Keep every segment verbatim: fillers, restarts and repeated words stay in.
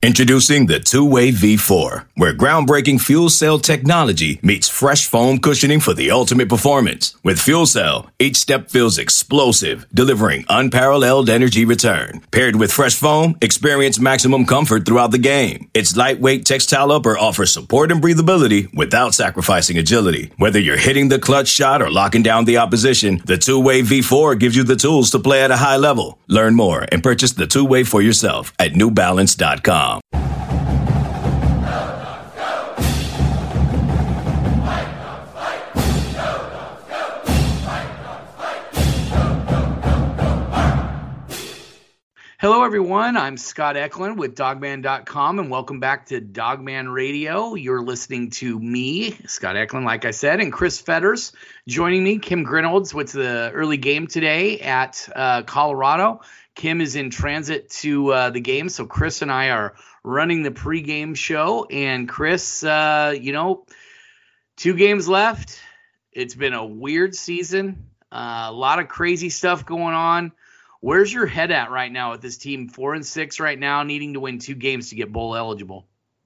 Introducing the Two-Way V four, where groundbreaking fuel cell technology meets fresh foam cushioning for the ultimate performance. With fuel cell, each step feels explosive, delivering unparalleled energy return. Paired with fresh foam, experience maximum comfort throughout the game. Its lightweight textile upper offers support and breathability without sacrificing agility. Whether you're hitting the clutch shot or locking down the opposition, the Two-Way V four gives you the tools to play at a high level. Learn more and purchase the Two-Way for yourself at new balance dot com. Hello, everyone. I'm Scott Eklund with dogman dot com, and welcome back to Dogman Radio. You're listening to me, Scott Eklund, like I said, and Chris Fetters joining me. Kim Grinolds with the early game today at uh, Colorado. Kim is in transit to uh, the game, so Chris and I are running the pregame show. And Chris, uh, you know, two games left. It's been a weird season, uh, a lot of crazy stuff going on. Where's your head at right now with this team? Four and six right now, needing to win two games to get bowl eligible.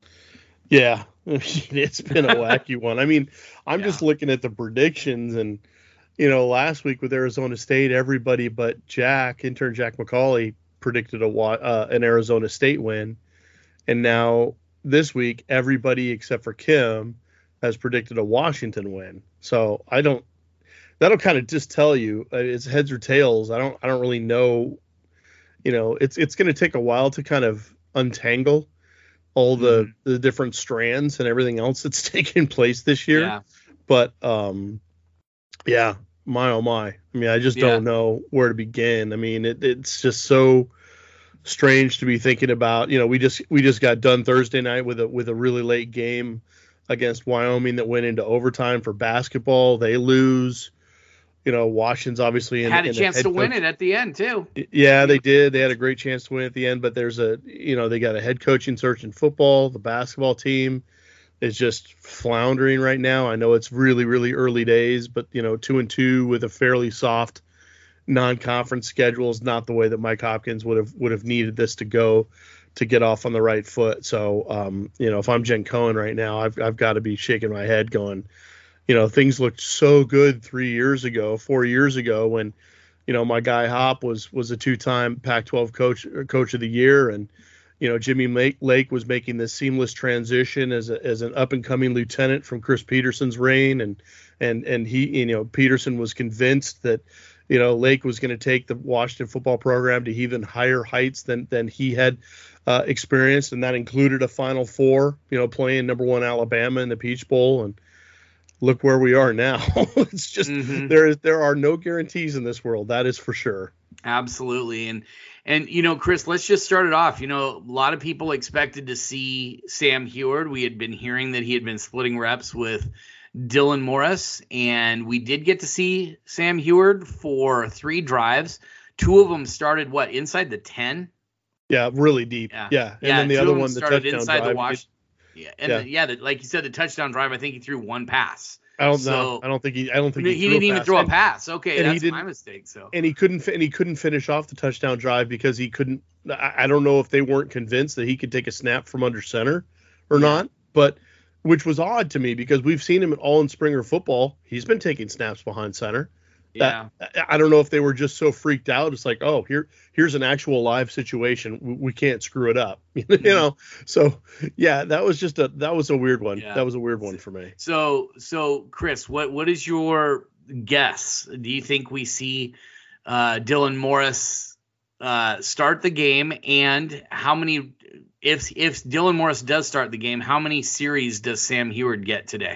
Yeah, it's been a wacky one. I mean, I'm yeah. just looking at the predictions, and you know, last week with Arizona State, everybody but Jack, intern Jack McCauley, predicted a uh, an Arizona State win, and now this week, everybody except for Kim has predicted a Washington win. So I don't. That'll kind of just tell you uh, it's heads or tails. I don't I don't really know. You know, it's it's going to take a while to kind of untangle all the, mm. the different strands and everything else that's taken place this year. Yeah. But um, yeah, my oh my. I mean, I just yeah. don't know where to begin. I mean, it, it's just so strange to be thinking about. You know, we just we just got done Thursday night with a with a really late game against Wyoming that went into overtime for basketball. They lose. You know, Washington's obviously in, had a in chance to coach. win it at the end too. Yeah, they did. They had a great chance to win at the end, but there's a, you know, they got a head coaching search in football. The basketball team is just floundering right now. I know it's really, really early days, but you know, two and two with a fairly soft non-conference schedule is not the way that Mike Hopkins would have would have needed this to go to get off on the right foot. So, um, you know, if I'm Jen Cohen right now, I've I've got to be shaking my head, going, you know, things looked so good three years ago, four years ago when, you know, my guy Hop was was a two-time Pac twelve coach coach of the year, and you know, Jimmy Lake was making this seamless transition as a, as an up-and-coming lieutenant from Chris Peterson's reign, and and and he, you know, Peterson was convinced that, you know, Lake was going to take the Washington football program to even higher heights than than he had uh, experienced, and that included a Final Four, you know, playing number one Alabama in the Peach Bowl. And look where we are now. It's just mm-hmm. there there are no guarantees in this world. That is for sure. Absolutely. And, and, you know, Chris, let's just start it off. You know, a lot of people expected to see Sam Huard. We had been hearing that he had been splitting reps with Dylan Morris, and we did get to see Sam Huard for three drives. Two of them started, what, inside the ten? Yeah, really deep. Yeah. yeah. And yeah, then the other one, the touchdown inside drive. The wash- Yeah, and yeah, the, yeah the, like you said, the touchdown drive, I think he threw one pass. I don't so, know. I don't think he. I don't think he, he didn't even pass. throw and, a pass. Okay, and that's my mistake. So and he couldn't. And he couldn't finish off the touchdown drive because he couldn't. I, I don't know if they weren't convinced that he could take a snap from under center or yeah. not. But which was odd to me because we've seen him at All in Springer football. He's been taking snaps behind center. Yeah. That, I don't know if they were just so freaked out. It's like, oh, here, here's an actual live situation. We, we can't screw it up, you mm-hmm. know? So yeah, that was just a, that was a weird one. Yeah. That was a weird one for me. So, so Chris, what, what is your guess? Do you think we see uh, Dylan Morris uh, start the game, and how many, if, if Dylan Morris does start the game, how many series does Sam Huard get today?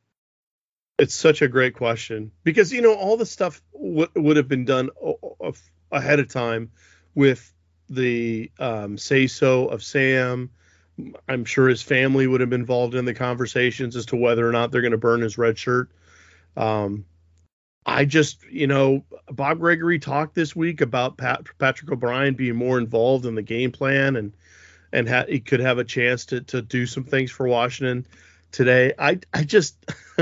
It's such a great question because, you know, all the stuff w- would have been done o- o- ahead of time with the um, say-so of Sam. I'm sure his family would have been involved in the conversations as to whether or not they're going to burn his red shirt. Um, I just, you know, Bob Gregory talked this week about Pat, Patrick O'Brien being more involved in the game plan, and and ha- he could have a chance to to do some things for Washington today. I I just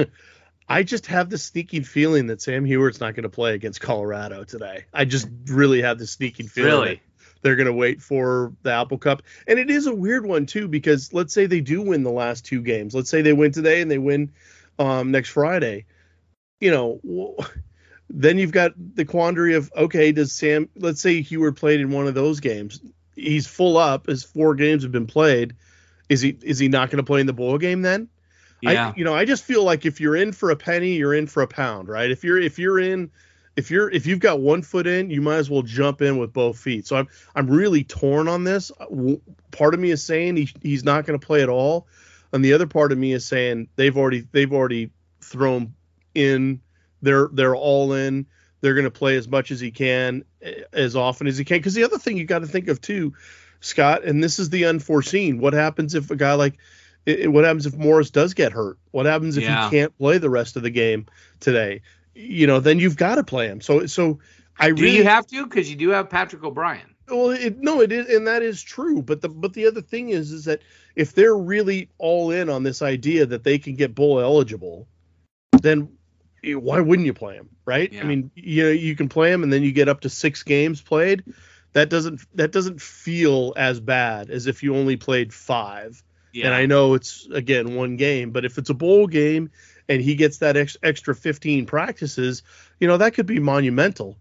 I just have the sneaking feeling that Sam Huard's not going to play against Colorado today. I just really have the sneaking feeling really? They're going to wait for the Apple Cup. And it is a weird one, too, because let's say they do win the last two games. Let's say they win today and they win um, next Friday. You know, then you've got the quandary of, okay, does Sam, let's say Heward played in one of those games. He's full up. His four games have been played. Is he is he not going to play in the bowl game then? Yeah. I, you know, I just feel like if you're in for a penny, you're in for a pound, right? If you're if you're in If you're if you've got one foot in, you might as well jump in with both feet. So I'm I'm really torn on this. Part of me is saying he, he's not going to play at all, and the other part of me is saying they've already they've already thrown in. They're they're all in. They're going to play as much as he can, as often as he can. Because the other thing you got to think of too, Scott, and this is the unforeseen. What happens if a guy like what happens if Morris does get hurt? What happens if yeah. he can't play the rest of the game today? You know, then you've got to play him. So, so I do really you have to because you do have Patrick O'Brien. Well, it, no, it is, and that is true. But the but the other thing is, is that if they're really all in on this idea that they can get bowl eligible, then why wouldn't you play him, right? Yeah. I mean, you know, you can play him, and then you get up to six games played. That doesn't that doesn't feel as bad as if you only played five. Yeah. And I know it's again one game, but if it's a bowl game and he gets that ex- extra fifteen practices, you know, that could be monumental.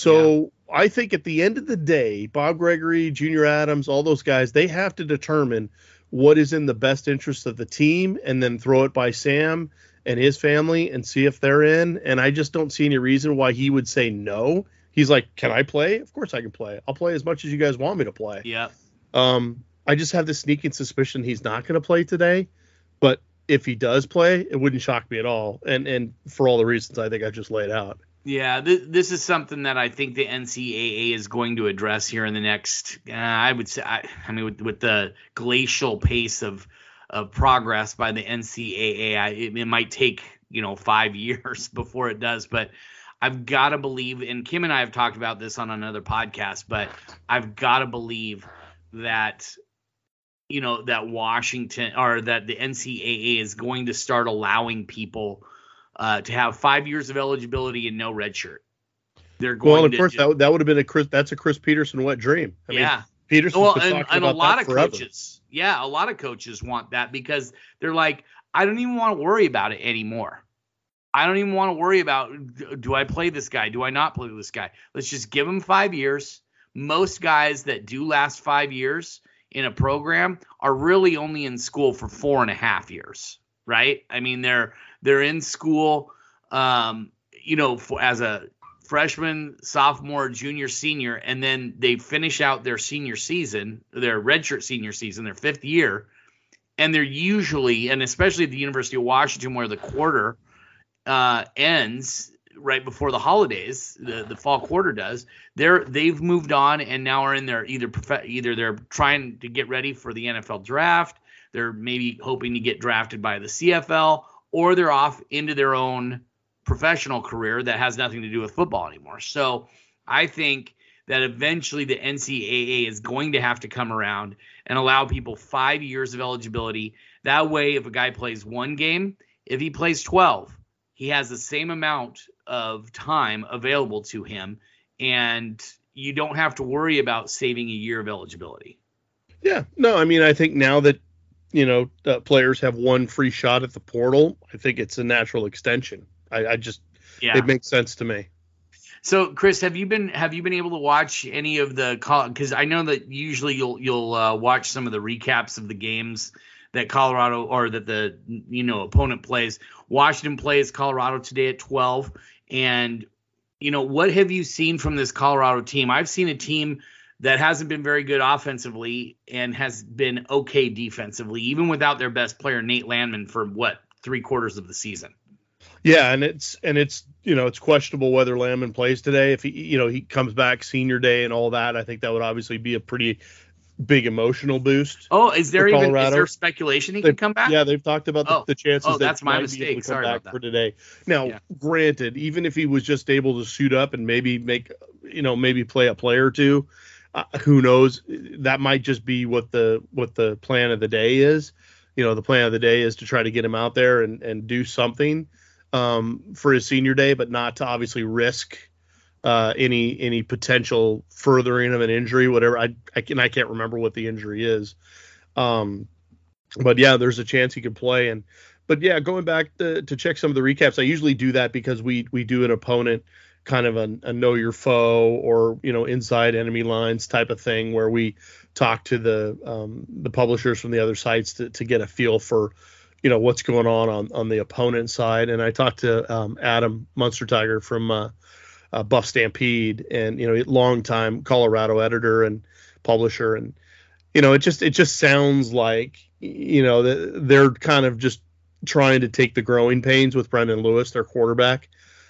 So yeah. I think at the end of the day, Bob Gregory, Junior Adams, all those guys, they have to determine what is in the best interest of the team and then throw it by Sam and his family and see if they're in. And I just don't see any reason why he would say no. He's like, can I play? Of course I can play. I'll play as much as you guys want me to play. Yeah. Um, I just have this sneaking suspicion he's not going to play today. But if he does play, it wouldn't shock me at all. And and for all the reasons I think I just laid out. Yeah, th- this is something that I think the N C double A is going to address here in the next, uh, I would say, I, I mean, with, with the glacial pace of of progress by the N C double A, I, it, it might take, you know, five years before it does. But I've got to believe, and Kim and I have talked about this on another podcast, but I've got to believe that, you know, that Washington or that the N C double A is going to start allowing people uh, to have five years of eligibility and no red shirt. They're going well, and of to course, just, that, that would have been a Chris. That's a Chris Peterson wet dream. I yeah. mean, Peterson's well, been and, talking and a about lot that of forever. coaches, yeah, a lot of coaches want that because they're like, I don't even want to worry about it anymore. I don't even want to worry about, do I play this guy? Do I not play this guy? Let's just give him five years. Most guys that do last five years in a program are really only in school for four and a half years, right? I mean, they're they're in school, um, you know, for, as a freshman, sophomore, junior, senior, and then they finish out their senior season, their redshirt senior season, their fifth year, and they're usually, and especially at the University of Washington, where the quarter uh, ends right before the holidays, the, the fall quarter does, they're they've moved on and now are in their either prof- either they're trying to get ready for the N F L draft, they're maybe hoping to get drafted by the C F L, or they're off into their own professional career that has nothing to do with football anymore. So I think that eventually the N C double A is going to have to come around and allow people five years of eligibility. That way, if a guy plays one game, if he plays twelve, he has the same amount of time available to him, and you don't have to worry about saving a year of eligibility. Yeah, no, I mean, I think now that, you know, uh, players have one free shot at the portal, I think it's a natural extension. I, I just, yeah. It makes sense to me. So, Chris, have you been have you been able to watch any of the – because I know that usually you'll you'll uh, watch some of the recaps of the games that Colorado or that the, you know, opponent plays. Washington plays Colorado today at twelve. And, you know, what have you seen from this Colorado team? I've seen a team that hasn't been very good offensively and has been okay defensively, even without their best player, Nate Landman, for what, three quarters of the season. Yeah, and it's and it's you know it's questionable whether Landman plays today. If he you know he comes back senior day and all that, I think that would obviously be a pretty big emotional boost. Oh, is there even is there speculation he they've, can come back? Yeah, they've talked about the, oh. the chances oh, that that's he my might mistake. be able to come Sorry back about that. for today. Now, yeah. granted, even if he was just able to suit up and maybe make you know maybe play a play or two, uh, who knows? That might just be what the what the plan of the day is. You know, the plan of the day is to try to get him out there and and do something um, for his senior day, but not to obviously risk uh, any any potential furthering of an injury, whatever. I I can I can't remember what the injury is. Um, but yeah, there's a chance he could play. And but yeah, going back to, to check some of the recaps, I usually do that because we we do an opponent kind of a, a know your foe or you know inside enemy lines type of thing where we talk to the um, the publishers from the other sites to, to get a feel for you know what's going on on, on the opponent side. And I talked to um, Adam Munster Tiger from uh, uh, Buff Stampede, and you know longtime Colorado editor and publisher, and you know it just it just sounds like you know they're kind of just trying to take the growing pains with Brendan Lewis, their quarterback.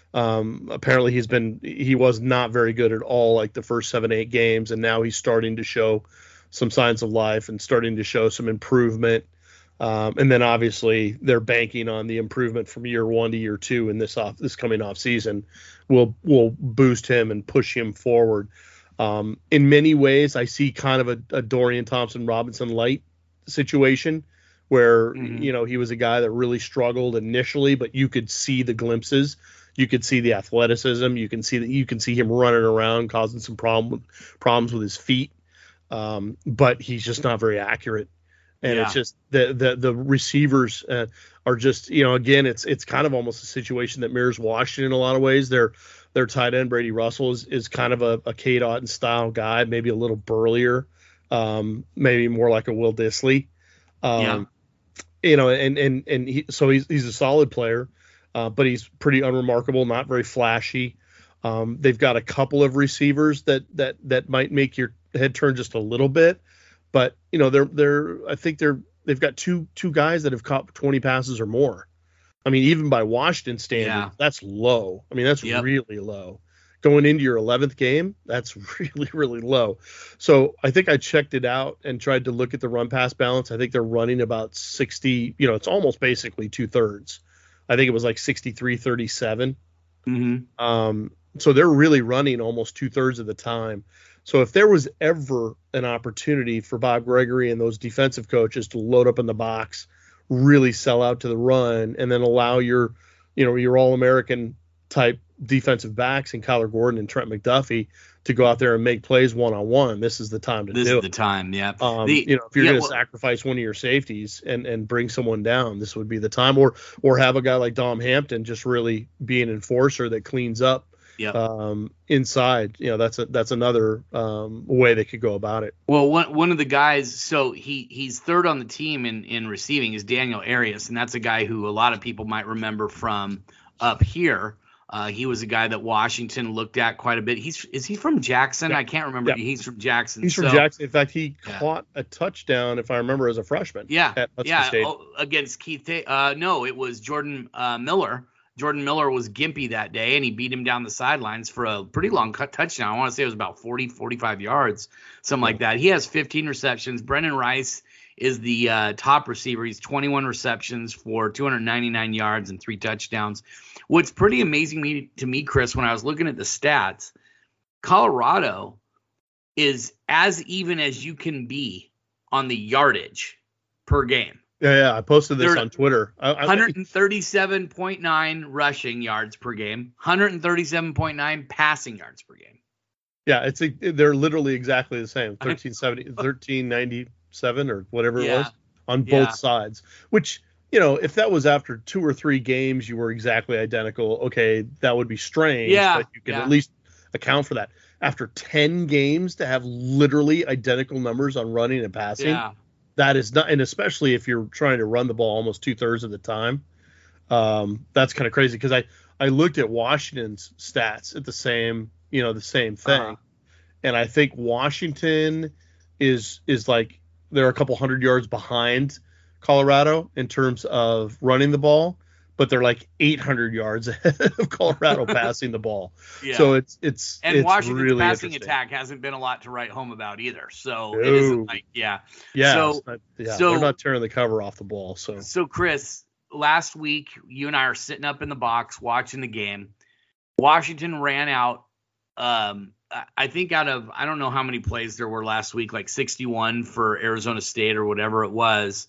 Um, apparently he's been he was not very good at all like the first seven eight games, and now he's starting to show some signs of life and starting to show some improvement. Um, and then obviously they're banking on the improvement from year one to year two in this off this coming off season will will boost him and push him forward. Um, in many ways, I see kind of a, a Dorian Thompson Robinson light situation where mm-hmm. you know he was a guy that really struggled initially, but you could see the glimpses. You could see the athleticism. You can see that you can see him running around, causing some problem problems with his feet. Um, but he's just not very accurate. And yeah. it's just the the the receivers uh, are just you know again it's it's kind of almost a situation that mirrors Washington in a lot of ways. Their their tight end Brady Russell is, is kind of a, a Cade Otton style guy, maybe a little burlier, um, maybe more like a Will Dissly. Um, yeah. You know, and and and he, so he's he's a solid player, uh, but he's pretty unremarkable, not very flashy. Um, they've got a couple of receivers that that that might make your head turn just a little bit. But you know they're they're I think they're they've got two two guys that have caught twenty passes or more. I mean, even by Washington standards, yeah. that's low. I mean, that's yep. really low. Going into your eleventh game, that's really really low. So I think I checked it out and tried to look at the run pass balance. I think they're running about sixty. You know, it's almost basically two thirds. I think it was like sixty-three thirty-seven. Mm-hmm. Um, so they're really running almost two thirds of the time. So if there was ever an opportunity for Bob Gregory and those defensive coaches to load up in the box, really sell out to the run, and then allow your, you know, your All-American type defensive backs and Kyler Gordon and Trent McDuffie to go out there and make plays one-on-one, this is the time to this do it. This is the time, yeah. Um, the, you know, if you're yeah, going to well, sacrifice one of your safeties and, and bring someone down, this would be the time. Or or have a guy like Dom Hampton just really be an enforcer that cleans up. Yep. Um, inside, you know, that's a, that's another um, way they could go about it. Well, one one of the guys, so he he's third on the team in, in receiving is Daniel Arias, and that's a guy who a lot of people might remember from up here. Uh, he was a guy that Washington looked at quite a bit. He's is he from Jackson? Yeah. I can't remember. Yeah. He's from Jackson. He's from so, Jackson. In fact, he yeah. caught a touchdown, if I remember, as a freshman. Yeah, at yeah, State. Oh, against Keith. Uh, no, it was Jordan uh, Miller. Jordan Miller was gimpy that day, and he beat him down the sidelines for a pretty long cut touchdown. I want to say it was about forty, forty-five yards, something like that. He has fifteen receptions. Brendan Rice is the uh, top receiver. He's twenty-one receptions for two hundred ninety-nine yards and three touchdowns. What's pretty amazing me, to me, Chris, when I was looking at the stats, Colorado is as even as you can be on the yardage per game. Yeah, yeah, I posted this They're on Twitter. I, I, one thirty-seven point nine rushing yards per game, one thirty-seven point nine passing yards per game. Yeah, it's a, they're literally exactly the same, thirteen seventy, thirteen ninety-seven or whatever yeah. it was on both yeah. sides, which, you know, if that was after two or three games you were exactly identical, okay, that would be strange, yeah. but you can yeah. at least account for that. After ten games to have literally identical numbers on running and passing, yeah. that is not, and especially if you're trying to run the ball almost two thirds of the time, um, that's kind of crazy. Because I, I looked at Washington's stats at the same, you know, the same thing, uh-huh. and I think Washington is is like they're a couple hundred yards behind Colorado in terms of running the ball, but they're like eight hundred yards ahead of Colorado passing the ball. Yeah. So it's it's and it's Washington's really passing attack hasn't been a lot to write home about either. So no. it isn't like yeah. Yeah. So, not, yeah, so they're not tearing the cover off the ball. So so Chris, last week you and I are sitting up in the box watching the game. Washington ran out. Um, I think out of I don't know how many plays there were last week, like sixty-one for Arizona State or whatever it was,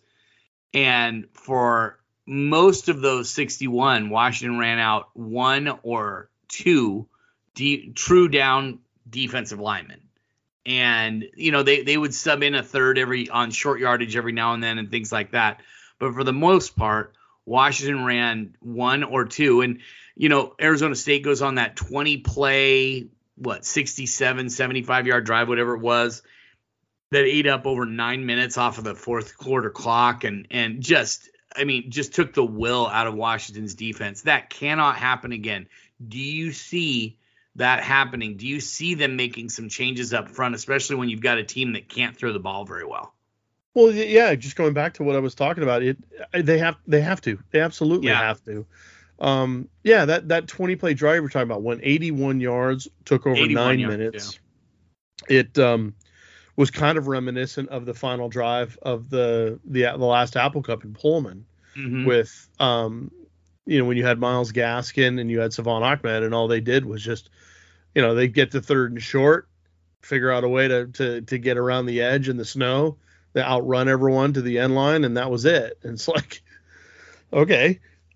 and for most of those sixty-one, Washington ran out one or two de- true down defensive linemen. And, you know, they, they would sub in a third every on short yardage every now and then and things like that. But for the most part, Washington ran one or two. And, you know, Arizona State goes on that twenty play, what, sixty-seven, seventy-five yard drive, whatever it was, that ate up over nine minutes off of the fourth quarter clock. And, and just, I mean, just took the will out of Washington's defense. That cannot happen again. Do you see that happening? Do you see them making some changes up front, especially when you've got a team that can't throw the ball very well? Well, yeah, just going back to what I was talking about, it they have they have to. They absolutely Yeah. have to. Um, yeah, that that twenty play drive we're talking about went eighty-one yards, took over nine yards, minutes. Yeah. It um, was kind of reminiscent of the final drive of the the the last Apple Cup in Pullman, Mm-hmm. with um, you know, when you had Myles Gaskin and you had Savon Ahmed, and all they did was just, you know, they get to third and short, figure out a way to to to get around the edge in the snow, they outrun everyone to the end line, and that was it. And it's like, okay,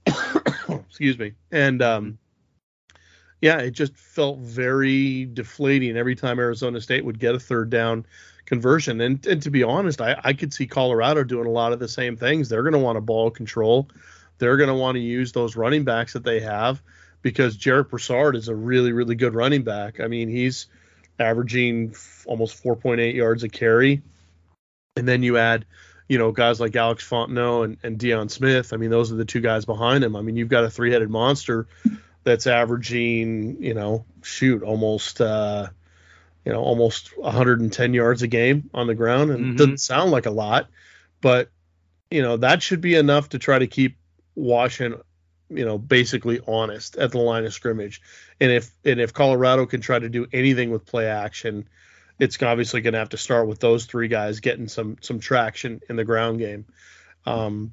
excuse me, and um, yeah, it just felt very deflating every time Arizona State would get a third down conversion. And, and to be honest, I, I could see Colorado doing a lot of the same things. They're going to want to ball control. They're going to want to use those running backs that they have, because Jarek Broussard is a really, really good running back. I mean, he's averaging f- almost four point eight yards a carry. And then you add, you know, guys like Alex Fontenot and, and Deion Smith. I mean, those are the two guys behind him. I mean, you've got a three-headed monster that's averaging, you know, shoot, almost, uh, you know, almost one hundred ten yards a game on the ground. And Mhm. it doesn't sound like a lot, but, you know, that should be enough to try to keep Washington, you know, basically honest at the line of scrimmage. And if and if Colorado can try to do anything with play action, it's obviously going to have to start with those three guys getting some some traction in the ground game. Um,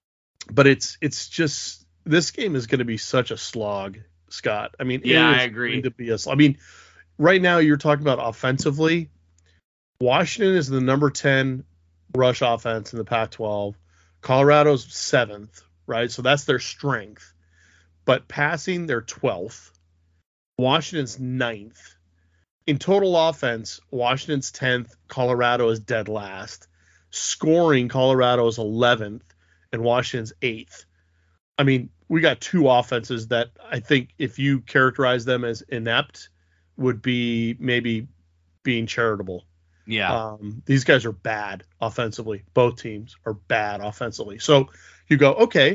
but it's it's just, this game is going to be such a slog, Scott. I mean, Yeah, it is I agree. going to be a slog. I mean, right now you're talking about offensively. Washington is the number ten rush offense in the Pac twelve. Colorado's seventh, right? So that's their strength. But passing, they're twelfth. Washington's ninth. In total offense, Washington's tenth, Colorado is dead last. Scoring, Colorado is eleventh, and Washington's eighth. I mean, we got two offenses that I think, if you characterize them as inept, would be maybe being charitable. Yeah. Um, these guys are bad offensively. Both teams are bad offensively. So you go, okay,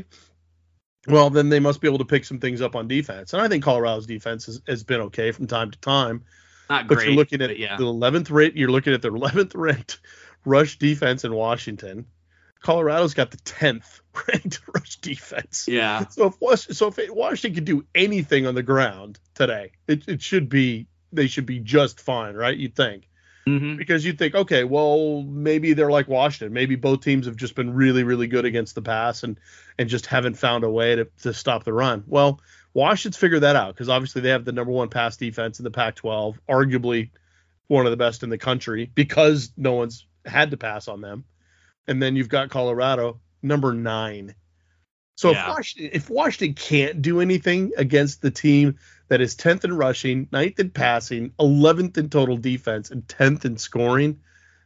well, then they must be able to pick some things up on defense. And I think Colorado's defense has, has been okay from time to time. Not But great. you're looking at but yeah. the eleventh rate. You're looking at the eleventh ranked rush defense in Washington. Colorado's got the tenth ranked rush defense. Yeah. So if Was- so if Washington could do anything on the ground today, it, it should be they should be just fine, right? You'd think. Mm-hmm. Because you think, okay, well, maybe they're like Washington. Maybe both teams have just been really, really good against the pass and and just haven't found a way to, to stop the run. Well, Washington's figured that out, because obviously they have the number one pass defense in the Pac twelve, arguably one of the best in the country, because no one's had to pass on them. And then you've got Colorado, number nine. So Yeah. if Washington, if Washington can't do anything against the team that is tenth in rushing, ninth in passing, eleventh in total defense, and tenth in scoring,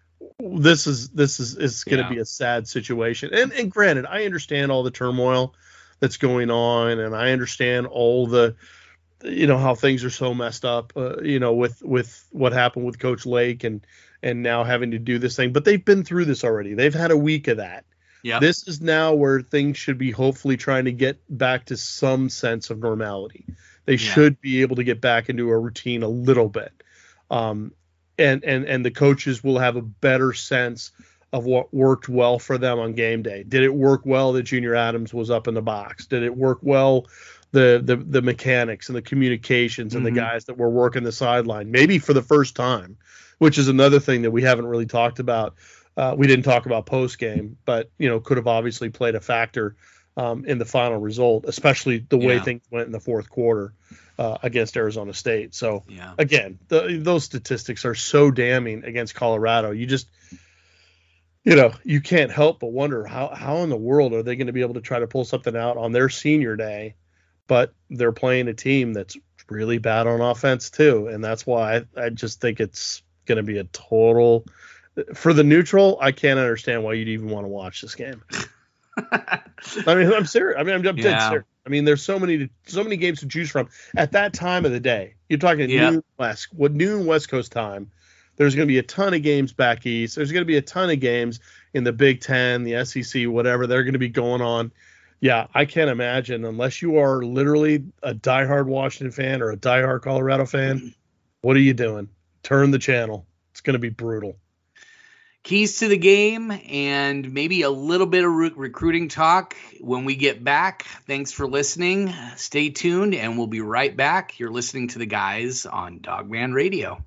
this is this is is going to Yeah. be a sad situation. And and granted, I understand all the turmoil that's going on, and I understand all the, you know, how things are so messed up, uh, you know, with with what happened with Coach Lake and and now having to do this thing. But they've been through this already. They've had a week of that. Yeah. This is now where things should be hopefully trying to get back to some sense of normality. They Yeah. should be able to get back into a routine a little bit. Um, and, and, and the coaches will have a better sense of what worked well for them on game day. Did it work well that Junior Adams was up in the box? Did it work well, the the, the mechanics and the communications and Mhm. the guys that were working the sideline, maybe for the first time, which is another thing that we haven't really talked about. Uh, we didn't talk about post game, but, you know, could have obviously played a factor um, in the final result, especially the way Yeah. things went in the fourth quarter uh, against Arizona State. So Yeah. again, the, those statistics are so damning against Colorado. You just, you know, you can't help but wonder how, how in the world are they going to be able to try to pull something out on their senior day, but they're playing a team that's really bad on offense too, and that's why I, I just think it's going to be a total. For the neutral, I can't understand why you'd even want to watch this game. I mean, I'm serious. I mean, I'm, I'm Yeah. dead serious. I mean, there's so many, so many games to choose from at that time of the day. You're talking Yeah. noon West, what noon West Coast time. There's going to be a ton of games back east. There's going to be a ton of games in the Big Ten, the S E C, whatever. They're going to be going on. Yeah, I can't imagine unless you are literally a diehard Washington fan or a diehard Colorado fan. What are you doing? Turn the channel. It's going to be brutal. Keys to the game and maybe a little bit of re- recruiting talk when we get back. Thanks for listening. Stay tuned, and we'll be right back. You're listening to the guys on Dogman Radio.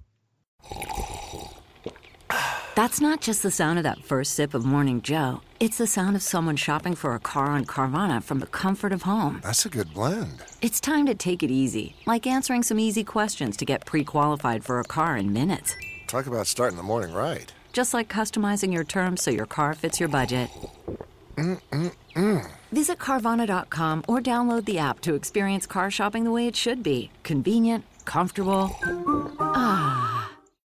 That's not just the sound of that first sip of Morning Joe. It's the sound of someone shopping for a car on Carvana from the comfort of home. That's a good blend. It's time to take it easy, like answering some easy questions to get pre-qualified for a car in minutes. Talk about starting the morning right. Just like customizing your terms so your car fits your budget. Mm-mm-mm. Visit Carvana dot com or download the app to experience car shopping the way it should be. Convenient, comfortable. Ah.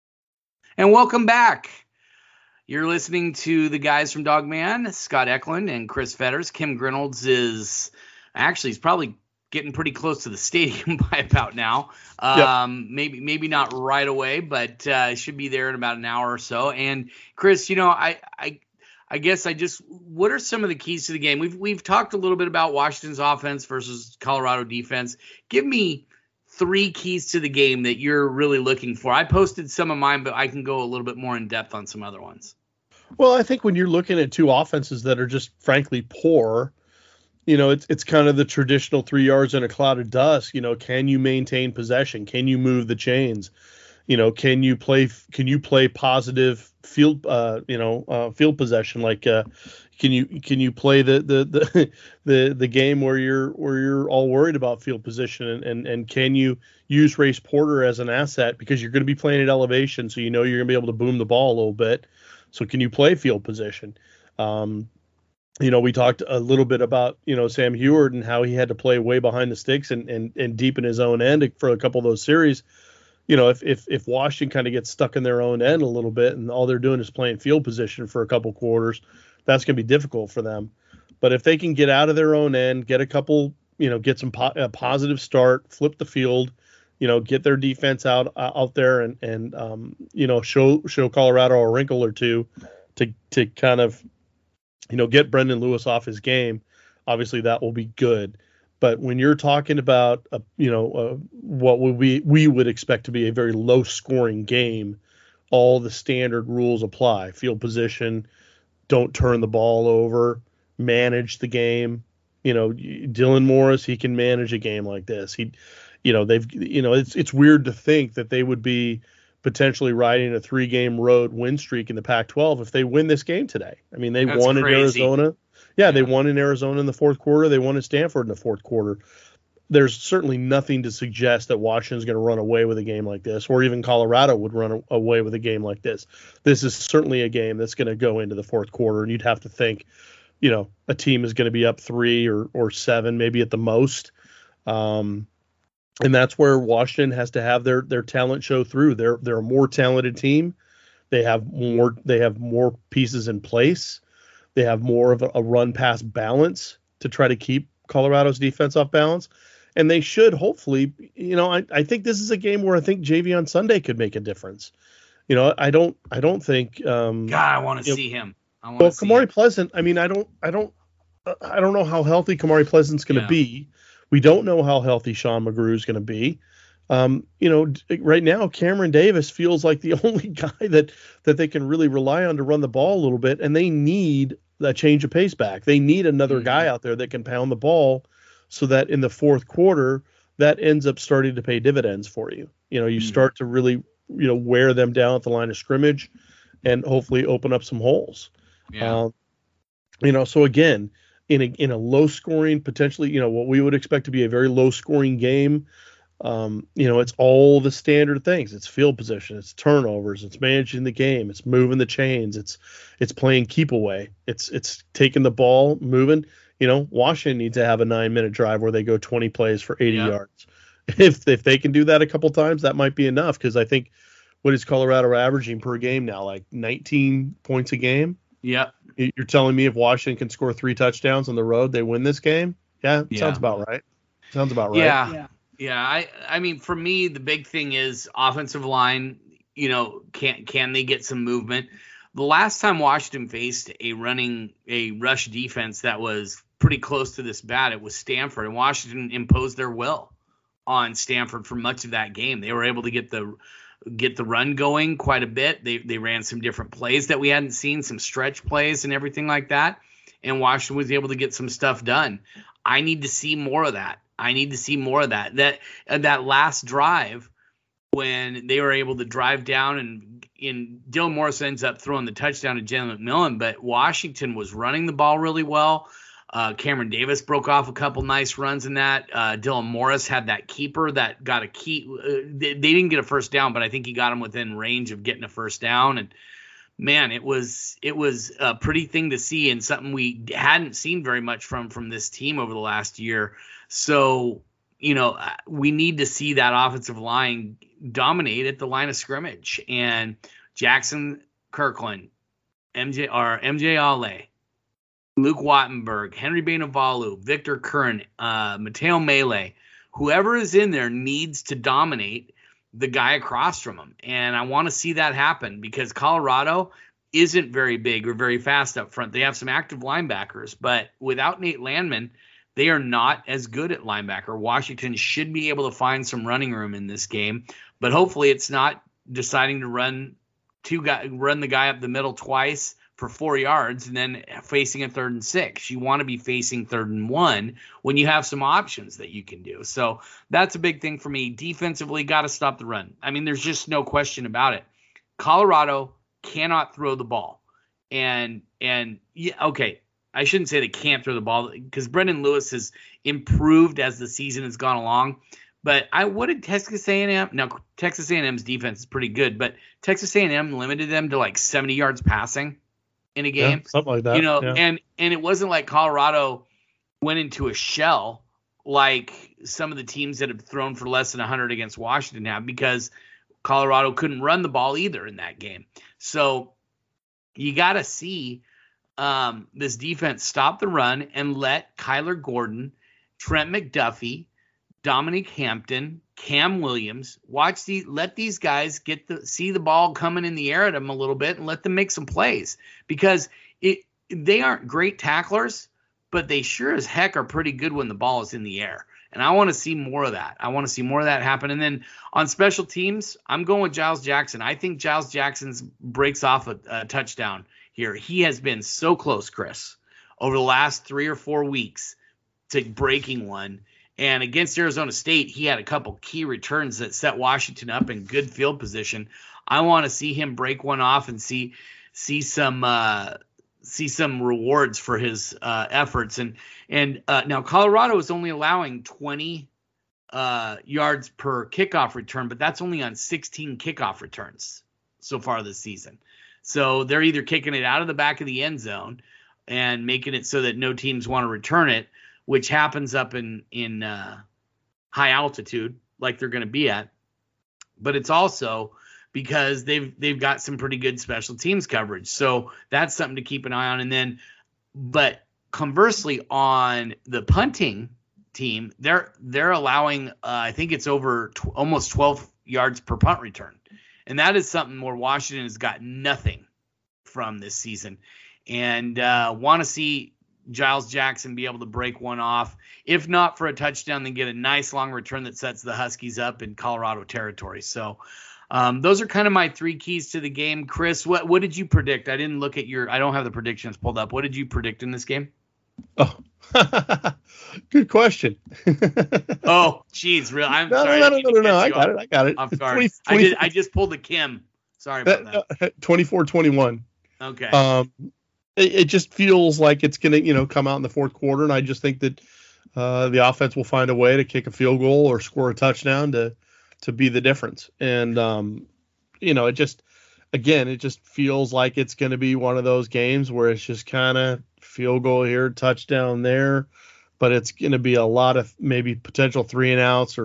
And welcome back. You're listening to the guys from Dogman, Scott Eklund and Chris Fetters. Kim Grinolds is actually he's probably getting pretty close to the stadium by about now. Um, yep. Maybe maybe not right away, but uh, should be there in about an hour or so. And Chris, you know, I I I guess I just what are some of the keys to the game? We've we've talked a little bit about Washington's offense versus Colorado defense. Give me three keys to the game that you're really looking for. I posted some of mine, but I can go a little bit more in depth on some other ones. Well, I think when you're looking at two offenses that are just frankly poor, you know, it's it's kind of the traditional three yards in a cloud of dust. You know, can you maintain possession? Can you move the chains? You know, can you play can you play positive field uh, you know uh, field possession? Like, uh, can you can you play the the the the the game where you're where you're all worried about field position and and, and can you use Race Porter as an asset because you're going to be playing at elevation, so you know you're going to be able to boom the ball a little bit. So can you play field position? Um, You know, we talked a little bit about, you know, Sam Heward and how he had to play way behind the sticks and, and, and deep in his own end for a couple of those series. You know, if if, if Washington kind of gets stuck in their own end a little bit and all they're doing is playing field position for a couple quarters, that's going to be difficult for them. But if they can get out of their own end, get a couple, you know, get some po- a positive start, flip the field, you know, get their defense out uh, out there and, and um, you know, show show Colorado a wrinkle or two to to kind of, you know, get Brendan Lewis off his game, obviously that will be good. But when you're talking about, a, you know, uh, what would we we would expect to be a very low scoring game, all the standard rules apply. Field position, don't turn the ball over, manage the game. You know, Dylan Morris, he can manage a game like this. He, you know, they've, you know, it's it's weird to think that they would be potentially riding a three-game road win streak in the Pac twelve if they win this game today. I mean, they That's won crazy. in Arizona. Yeah, Yeah, they won in Arizona in the fourth quarter. They won at Stanford in the fourth quarter. There's certainly nothing to suggest that Washington's going to run away with a game like this, or even Colorado would run away with a game like this. This is certainly a game that's going to go into the fourth quarter, and you'd have to think, you know, a team is going to be up three or or seven, maybe at the most. Um, And that's where Washington has to have their their talent show through. They're they're a more talented team. They have more they have more pieces in place. They have more of a, a run pass balance to try to keep Colorado's defense off balance. And they should hopefully, you know, I, I think this is a game where I think Javion Sunday could make a difference. You know, I don't I don't think um God, I want to see know, him. I want well, to see Kamari him. Pleasant, I mean, I don't I don't I don't know how healthy Kamari Pleasant's going to Yeah. be. We don't know how healthy Sean McGrew is going to be. Um, you know, d- right now, Cameron Davis feels like the only guy that that they can really rely on to run the ball a little bit, and they need a change of pace back. They need another Mhm. guy out there that can pound the ball so that in the fourth quarter, that ends up starting to pay dividends for you. You know, you Mhm. start to really, you know, wear them down at the line of scrimmage and hopefully open up some holes. Yeah. Um, you know, so again, in a in a low scoring, potentially, you know, what we would expect to be a very low scoring game, um, you know, it's all the standard things. It's field position, it's turnovers, it's managing the game, it's moving the chains, it's it's playing keep away, it's it's taking the ball, moving. You know, Washington needs to have a nine minute drive where they go twenty plays for eighty Yeah. yards. if if they can do that a couple times, that might be enough. Because I think what is Colorado averaging per game now? Like nineteen points a game. Yeah. You're telling me if Washington can score three touchdowns on the road, they win this game? Yeah, Yeah. sounds about right. Sounds about right. Yeah. yeah. Yeah. I, I mean, for me, the big thing is offensive line, you know, can, can they get some movement? The last time Washington faced a running, a rush defense that was pretty close to this bad, it was Stanford, and Washington imposed their will on Stanford for much of that game. They were able to get the get the run going quite a bit. They they ran some different plays that we hadn't seen, some stretch plays and everything like that. And Washington was able to get some stuff done. I need to see more of that. I need to see more of that. That uh, that last drive when they were able to drive down and in Dylan Morris ends up throwing the touchdown to Jalen McMillan, but Washington was running the ball really well. Uh, Cameron Davis broke off a couple nice runs in that. Uh, Dylan Morris had that keeper that got a key. Uh, they, they didn't get a first down, but I think he got him within range of getting a first down. And man, it was it was a pretty thing to see and something we hadn't seen very much from from this team over the last year. So, you know, we need to see that offensive line dominate at the line of scrimmage. And Jackson Kirkland, M J or M J Ale, Luke Wattenberg, Henry Bainavalu, Victor Curran, uh, Mateo Mele, whoever is in there needs to dominate the guy across from him. And I want to see that happen because Colorado isn't very big or very fast up front. They have some active linebackers, but without Nate Landman, they are not as good at linebacker. Washington should be able to find some running room in this game, but hopefully it's not deciding to run two guy, run the guy up the middle twice for four yards and then facing a third and six. You want to be facing third and one when you have some options that you can do. So that's a big thing for me. Defensively, got to stop the run. I mean, there's just no question about it. Colorado cannot throw the ball. And, and yeah, okay, I shouldn't say they can't throw the ball because Brendan Lewis has improved as the season has gone along. But I what did Texas A and M? Now, Texas A and M's defense is pretty good, but Texas A and M limited them to like seventy yards passing in a game, yeah, something like that. You know, yeah. and and it wasn't like Colorado went into a shell like some of the teams that have thrown for less than one hundred against Washington have, because Colorado couldn't run the ball either in that game. So you got to see um, this defense stop the run and let Kyler Gordon, Trent McDuffie, Dominic Hampton, Cam Williams, watch the let these guys get the see the ball coming in the air at them a little bit and let them make some plays, because it they aren't great tacklers, but they sure as heck are pretty good when the ball is in the air. And I want to see more of that. I want to see more of that happen. And then on special teams, I'm going with Giles Jackson. I think Giles Jackson's breaks off a, a touchdown here. He has been so close, Chris, over the last three or four weeks to breaking one. And against Arizona State, he had a couple key returns that set Washington up in good field position. I want to see him break one off and see see some uh, see some rewards for his uh, efforts. And and uh, now Colorado is only allowing twenty uh, yards per kickoff return, but that's only on sixteen kickoff returns so far this season. So they're either kicking it out of the back of the end zone and making it so that no teams want to return it, which happens up in, in uh, high altitude like they're going to be at. But it's also because they've they've got some pretty good special teams coverage. So that's something to keep an eye on. And then, but conversely, on the punting team, they're they're allowing, uh, I think it's over tw- almost twelve yards per punt return. And that is something where Washington has got nothing from this season. And uh, want to see Giles Jackson be able to break one off, if not for a touchdown, then get a nice long return that sets the Huskies up in Colorado territory. So um, those are kind of my three keys to the game. Chris, what what did you predict? I didn't look at your, I don't have the predictions pulled up. What did you predict in this game? Oh, good question. Oh, geez, real. I'm no, sorry. No, no, no, no, no. I got it. I got it. I'm sorry. twenty, I did. I just pulled the Kim. Sorry about that. twenty-four twenty-one. Okay. Um, it, it just feels like it's going to, you know, come out in the fourth quarter. And I just think that uh, the offense will find a way to kick a field goal or score a touchdown to, to be the difference. And, um, you know, it just, again, it just feels like it's going to be one of those games where it's just kind of field goal here, touchdown there, but it's going to be a lot of maybe potential three and outs or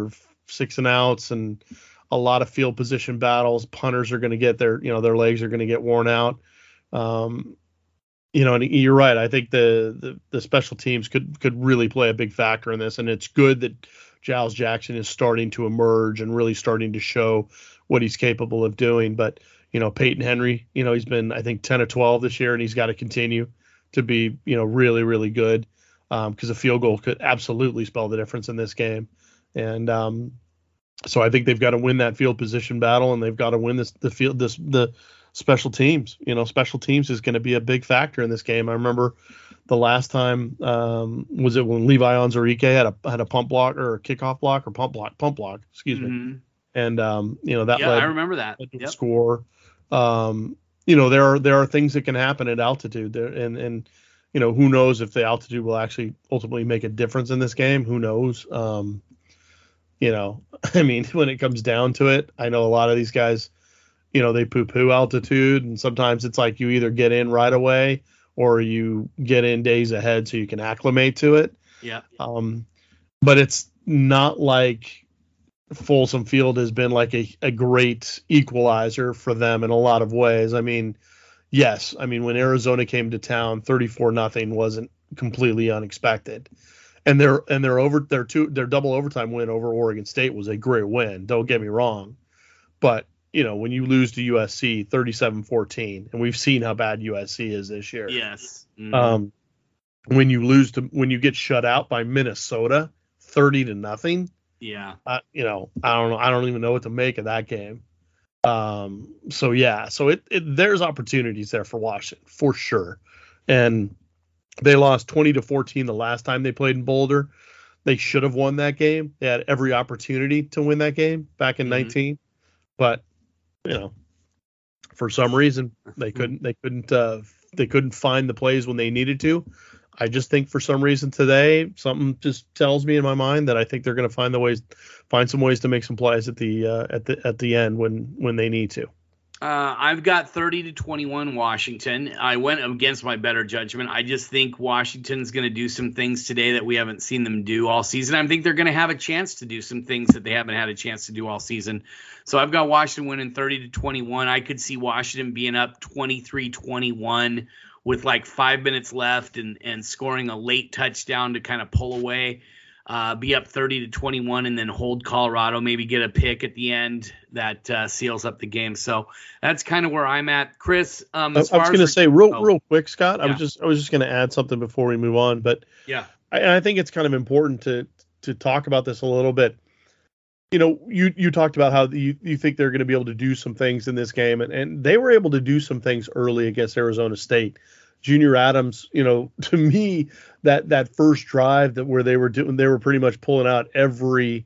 six and outs and a lot of field position battles. Punters are going to get their, you know, their legs are going to get worn out. Um, you know, and you're right. I think the, the the special teams could could really play a big factor in this, and it's good that Giles Jackson is starting to emerge and really starting to show what he's capable of doing. But you know, Peyton Henry, you know, he's been I think ten or twelve this year, and he's got to continue to be, you know, really really good, because um, a field goal could absolutely spell the difference in this game. And um, so I think they've got to win that field position battle, and they've got to win this the field this the special teams. You know, special teams is going to be a big factor in this game. I remember the last time, um, was it when Levi Onwuzurike had a had a pump block or a kickoff block or pump block, pump block, excuse mm-hmm. me. And, um, you know, that yeah, led, I remember that. led to a yep. score. Um, you know, there are, there are things that can happen at altitude there, and, and, you know, who knows if the altitude will actually ultimately make a difference in this game. Who knows? Um, you know, I mean, when it comes down to it, I know a lot of these guys, you know, they poo-poo altitude, and sometimes it's like you either get in right away or you get in days ahead so you can acclimate to it. Yeah. Um, but it's not like Folsom Field has been like a, a great equalizer for them in a lot of ways. I mean, yes, I mean, when Arizona came to town, thirty-four nothing wasn't completely unexpected. And their and their over their two their double overtime win over Oregon State was a great win. Don't get me wrong. But you know, when you lose to U S C thirty-seven fourteen, and we've seen how bad U S C is this year. Yes. Mm-hmm. Um, when you lose to, when you get shut out by Minnesota thirty to nothing. Yeah. Uh, you know, I don't know. I don't even know what to make of that game. Um, so yeah, so it, it there's opportunities there for Washington for sure. And they lost twenty to fourteen the last time they played in Boulder. They should have won that game. They had every opportunity to win that game back in mm-hmm. nineteen. But you know, for some reason they couldn't they couldn't uh, they couldn't find the plays when they needed to. I just think for some reason today something just tells me in my mind that I think they're going to find the ways find some ways to make some plays at the uh, at the at the end when when they need to. Uh, I've got thirty to twenty-one Washington. I went against my better judgment. I just think Washington's going to do some things today that we haven't seen them do all season. I think they're going to have a chance to do some things that they haven't had a chance to do all season. So I've got Washington winning thirty to twenty-one. I could see Washington being up twenty-three twenty-one with like five minutes left and, and scoring a late touchdown to kind of pull away. Uh, be up thirty to twenty-one and then hold Colorado, maybe get a pick at the end that uh, seals up the game. So that's kind of where I'm at. Chris, um, as I, I was far going to as say real, oh, real quick, Scott, I yeah. was just, I was just going to add something before we move on, but yeah, I, and I think it's kind of important to, to talk about this a little bit. You know, you, you talked about how you, you think they're going to be able to do some things in this game, and, and they were able to do some things early against Arizona State. Junior Adams, you know, to me, that that first drive that where they were doing, they were pretty much pulling out every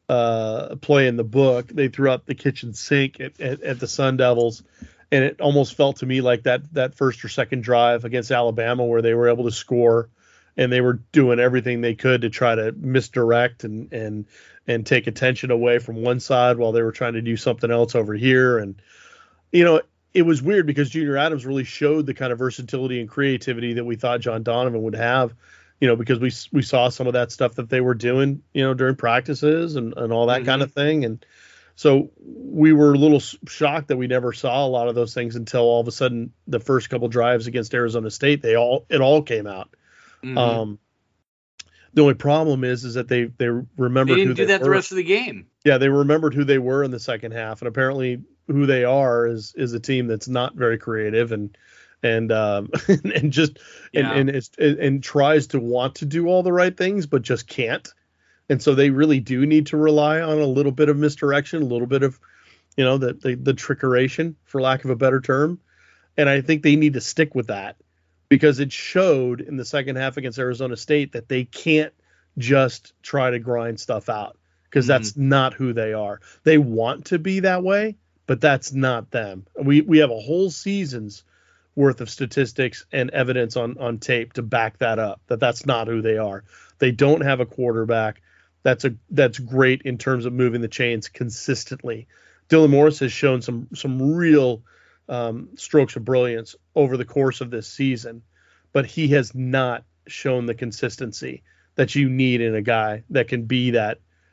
uh, play in the book. They threw out the kitchen sink at, at, at the Sun Devils, and it almost felt to me like that that first or second drive against Alabama where they were able to score, and they were doing everything they could to try to misdirect and and and take attention away from one side while they were trying to do something else over here. And you know, it was weird because Junior Adams really showed the kind of versatility and creativity that we thought John Donovan would have, you know, because we we saw some of that stuff that they were doing, you know, during practices and, and all that mm-hmm. kind of thing. And so we were a little shocked that we never saw a lot of those things until all of a sudden the first couple drives against Arizona State, they all it all came out. Mm-hmm. Um, the only problem is is that they they remembered they didn't who do they that were. the rest of the game. Yeah, they remembered who they were in the second half, and apparently who they are is is a team that's not very creative and and um and just and yeah. and it's and tries to want to do all the right things but just can't. And so they really do need to rely on a little bit of misdirection, a little bit of, you know, the the, the trickeration, for lack of a better term. And I think they need to stick with that, because it showed in the second half against Arizona State that they can't just try to grind stuff out, because mm-hmm. that's not who they are. They want to be that way, but that's not them. We we have a whole season's worth of statistics and evidence on, on tape to back that up, that that's not who they are. They don't have a quarterback that's a that's great in terms of moving the chains consistently. Dylan Morris has shown some some real um, strokes of brilliance over the course of this season, but he has not shown the consistency that you need in a guy that can be that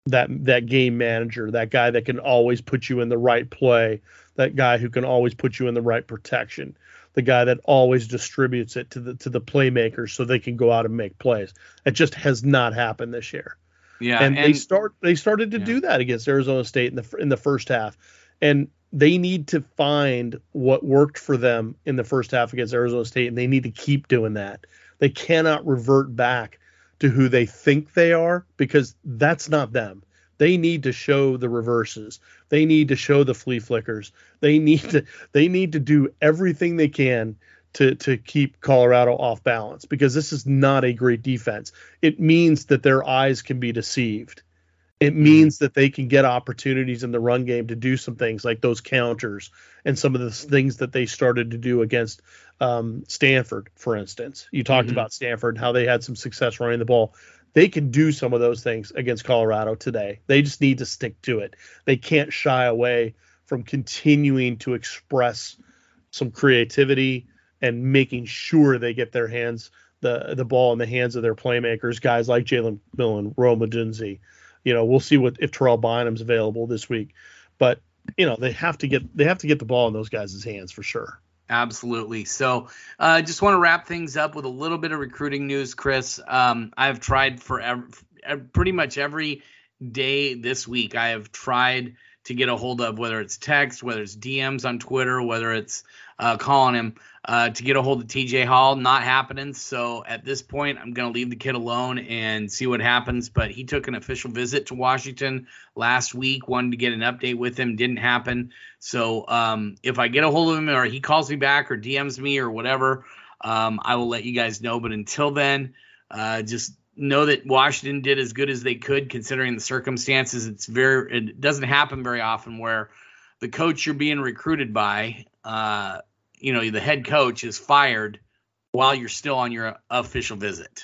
that that game manager, that guy that can always put you in the right play, that guy who can always put you in the right protection, the guy that always distributes it to the to the playmakers so they can go out and make plays. It just has not happened this year. Yeah, and, and they start they started to yeah. do that against Arizona State in the in the first half, and they need to find what worked for them in the first half against Arizona State, and they need to keep doing that. They cannot revert back to who they think they are, because that's not them. They need to show the reverses. They need to show the flea flickers. They need to they need to do everything they can to to keep Colorado off balance, because this is not a great defense. It means that their eyes can be deceived. It means that they can get opportunities in the run game to do some things like those counters and some of the things that they started to do against um, Stanford, for instance. You talked mm-hmm. about Stanford, how they had some success running the ball. They can do some of those things against Colorado today. They just need to stick to it. They can't shy away from continuing to express some creativity and making sure they get their hands, the, the ball in the hands of their playmakers, guys like Jalen Millen, Rome Odunze. You know, we'll see what if Terrell Bynum's available this week, but you know they have to get they have to get the ball in those guys' hands for sure. Absolutely. So, I uh, just want to wrap things up with a little bit of recruiting news, Chris. Um, I've tried for ev- pretty much every day this week. I have tried to get a hold of, whether it's text, whether it's D Ms on Twitter, whether it's uh, calling him uh, to get a hold of T J Hall. Not happening. So at this point, I'm going to leave the kid alone and see what happens. But he took an official visit to Washington last week, wanted to get an update with him. Didn't happen. So um, if I get a hold of him or he calls me back or D Ms me or whatever, um, I will let you guys know. But until then, uh, just know that Washington did as good as they could considering the circumstances. It's very, it doesn't happen very often where the coach you're being recruited by, uh, you know, the head coach is fired while you're still on your official visit.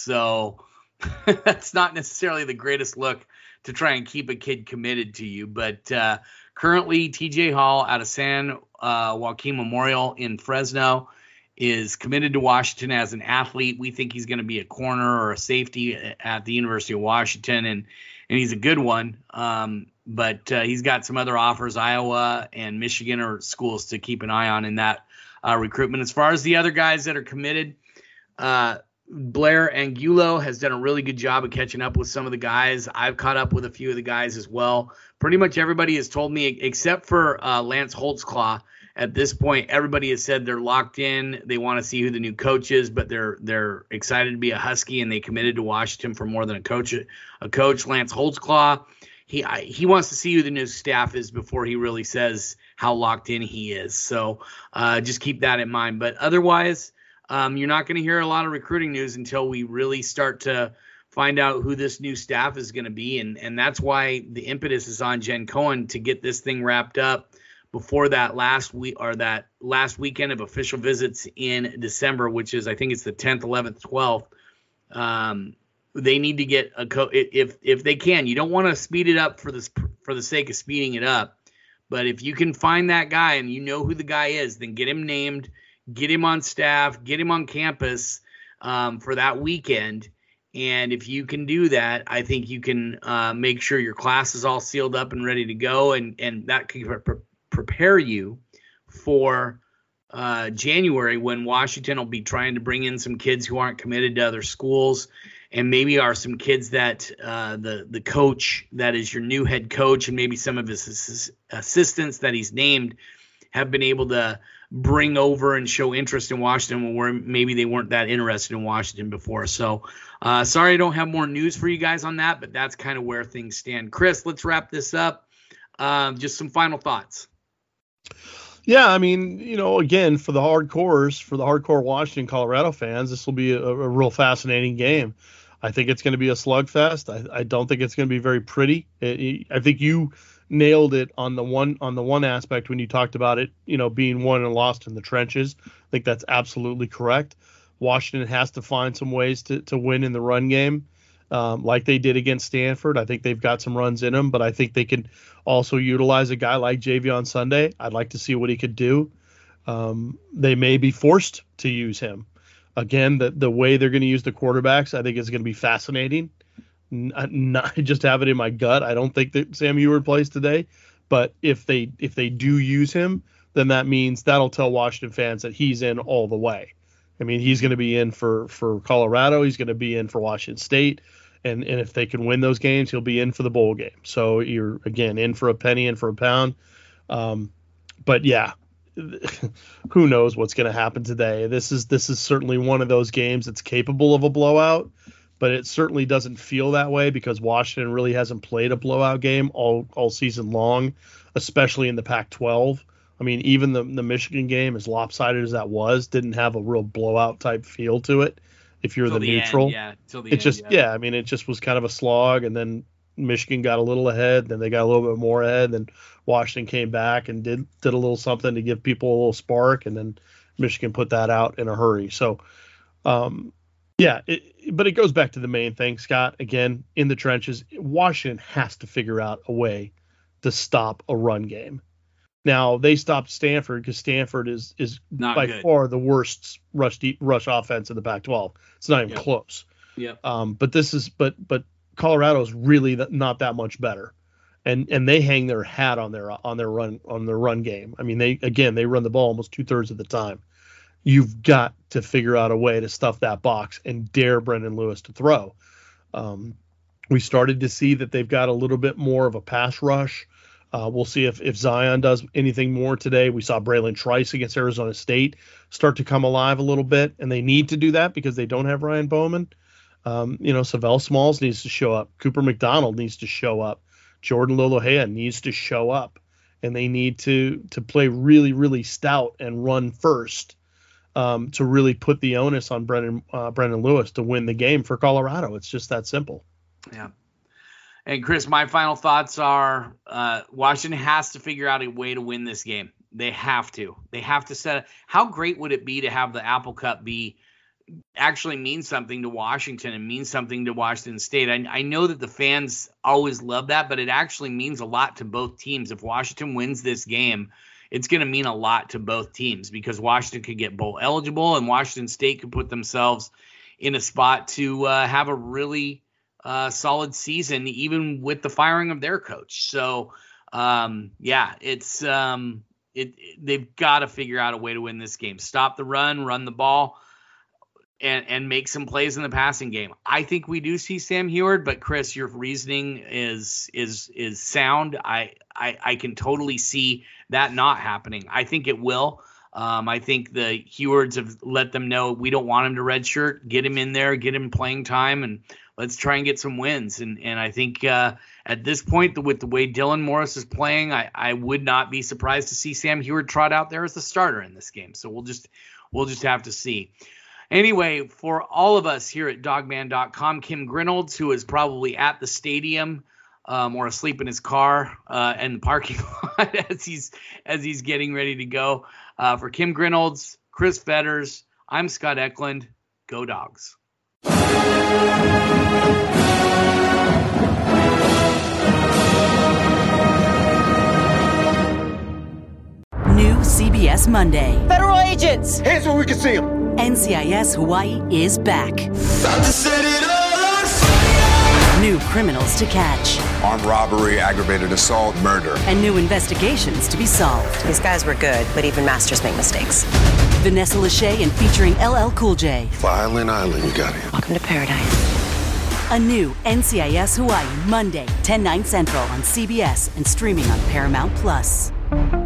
So that's not necessarily the greatest look to try and keep a kid committed to you. But uh, currently T J Hall out of San uh, Joaquin Memorial in Fresno is committed to Washington as an athlete. We think he's going to be a corner or a safety at the University of Washington, and and he's a good one. Um, but uh, he's got some other offers. Iowa and Michigan are schools to keep an eye on in that uh, recruitment. As far as the other guys that are committed, uh, Blair Angulo has done a really good job of catching up with some of the guys. I've caught up with a few of the guys as well. Pretty much everybody has told me, except for uh, Lance Holtzclaw, at this point, everybody has said they're locked in. They want to see who the new coach is, but they're they're excited to be a Husky, and they committed to Washington for more than a coach. A coach, Lance Holtzclaw, he I, he wants to see who the new staff is before he really says how locked in he is. So uh, just keep that in mind. But otherwise, um, you're not going to hear a lot of recruiting news until we really start to find out who this new staff is going to be, and and that's why the impetus is on Jen Cohen to get this thing wrapped up before that last week or that last weekend of official visits in December, which is, I think it's the tenth, eleventh, twelfth. Um, they need to get a co- if if they can. You don't want to speed it up for this for the sake of speeding it up, but if you can find that guy and you know who the guy is, then get him named, get him on staff, get him on campus um, for that weekend. And if you can do that, I think you can uh, make sure your class is all sealed up and ready to go, and and that can pre- prepare you for uh, January, when Washington will be trying to bring in some kids who aren't committed to other schools, and maybe are some kids that uh, the the coach that is your new head coach and maybe some of his assistants that he's named have been able to bring over and show interest in Washington where maybe they weren't that interested in Washington before. So uh, sorry I don't have more news for you guys on that, but that's kind of where things stand. Chris, let's wrap this up. Um, just some final thoughts. Yeah, I mean, you know, again, for the hardcores, for the hardcore Washington, Colorado fans, this will be a, a real fascinating game. I think it's going to be a slugfest. I, I don't think it's going to be very pretty. It, it, I think you nailed it on the one on the one aspect when you talked about it, you know, being won and lost in the trenches. I think that's absolutely correct. Washington has to find some ways to, to win in the run game, um, like they did against Stanford. I think they've got some runs in them, but I think they can also utilize a guy like Javion Sunday. I'd like to see what he could do. Um, they may be forced to use him. Again, the, the way they're going to use the quarterbacks, I think is going to be fascinating. Not, not, I just have it in my gut. I don't think that Sam Eward plays today, but if they if they do use him, then that means that'll tell Washington fans that he's in all the way. I mean, he's going to be in for, for Colorado. He's going to be in for Washington State. And, and if they can win those games, he'll be in for the bowl game. So you're, again, in for a penny, in for a pound. Um, but, yeah, who knows what's going to happen today. This is this is certainly one of those games that's capable of a blowout, but it certainly doesn't feel that way because Washington really hasn't played a blowout game all, all season long, especially in the Pac twelve. I mean, even the, the Michigan game, as lopsided as that was, didn't have a real blowout type feel to it. If you're the, the neutral, end, yeah, till the it end, just yeah. yeah, I mean, it just was kind of a slog, and then Michigan got a little ahead, then they got a little bit more ahead, then Washington came back and did did a little something to give people a little spark, and then Michigan put that out in a hurry. So, um, yeah, it, but it goes back to the main thing, Scott. Again, in the trenches, Washington has to figure out a way to stop a run game. Now, they stopped Stanford because Stanford is is not by good. far the worst rush deep, rush offense in the Pac twelve. It's not even Yep. close. Yeah. Um, but this is but but Colorado is really th- not that much better, and and they hang their hat on their on their run on their run game. I mean, they again they run the ball almost two thirds of the time. You've got to figure out a way to stuff that box and dare Brendan Lewis to throw. Um, we started to see that they've got a little bit more of a pass rush. Uh, we'll see if, if Zion does anything more today. We saw Braylon Trice against Arizona State start to come alive a little bit, and they need to do that because they don't have Ryan Bowman. Um, you know, Savell Smalls needs to show up. Cooper McDonald needs to show up. Jordan Lolohead needs to show up, and they need to to play really, really stout and run first um, to really put the onus on Brendan uh, Brendan Lewis to win the game for Colorado. It's just that simple. Yeah. And Chris, my final thoughts are uh, Washington has to figure out a way to win this game. They have to. They have to set. How great would it be to have the Apple Cup be actually mean something to Washington and mean something to Washington State? I, I know that the fans always love that, but it actually means a lot to both teams. If Washington wins this game, it's going to mean a lot to both teams because Washington could get bowl eligible and Washington State could put themselves in a spot to uh, have a really Uh, solid season, even with the firing of their coach. So, um, yeah, it's um, it, it they've got to figure out a way to win this game. Stop the run, run the ball, and and make some plays in the passing game. I think we do see Sam Eward, but Chris, your reasoning is is is sound. I I, I can totally see that not happening. I think it will. Um, I think the Hewards have let them know we don't want him to redshirt. Get him in there, get him playing time, and let's try and get some wins. And and I think uh, at this point, with the way Dylan Morris is playing, I, I would not be surprised to see Sam Eward trot out there as the starter in this game. So we'll just we'll just have to see. Anyway, for all of us here at dogman dot com, Kim Grinolds, who is probably at the stadium um, or asleep in his car uh, in the parking lot as he's as he's getting ready to go. Uh, for Kim Grinolds, Chris Fetters, I'm Scott Eklund. Go Dogs. New C B S Monday. Federal agents! Hands where we can see them. N C I S Hawaii is back. About to set it all on fire. New criminals to catch. Armed robbery, aggravated assault, murder. And new investigations to be solved. These guys were good, but even masters make mistakes. Vanessa Lachey and featuring L L Cool J. Violin Island, you got it. Welcome to paradise. A new N C I S Hawaii Monday, ten, nine Central on C B S and streaming on Paramount Plus.